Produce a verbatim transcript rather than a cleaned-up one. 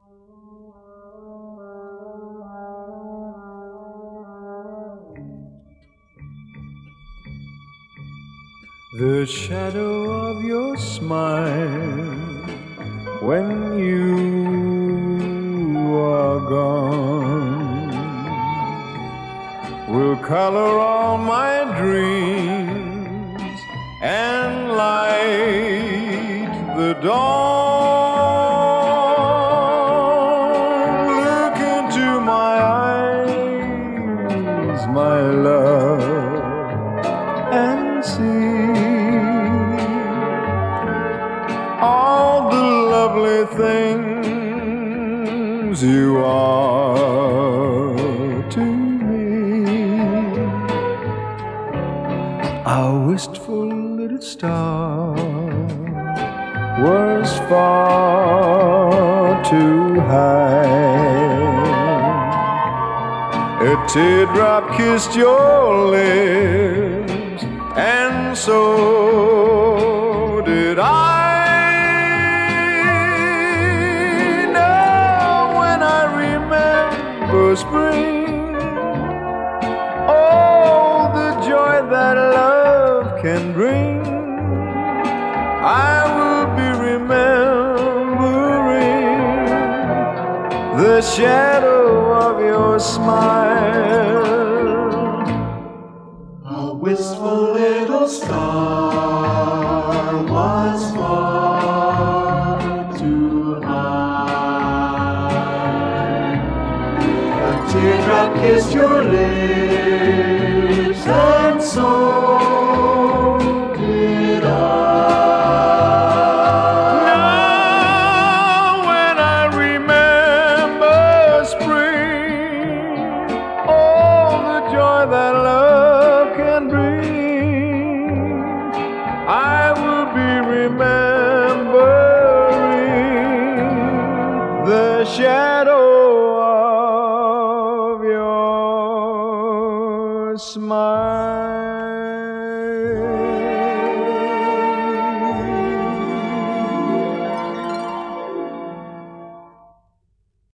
The shadow of your smile when you are gone will color all my dreams and light the dawn. Look into my eyes, my love, and see all the lovely things you are to me. Our wistful little star was far too high. A teardrop kissed your lips, and so did I. Spring, oh, the joy that love can bring. I will be remembering the shadow of your smile. A wistful little star was far too high. A teardrop kissed your lips, and so did I. Now when I remember spring, all the joy that love can bring, I will be remembering the shadow of your smile.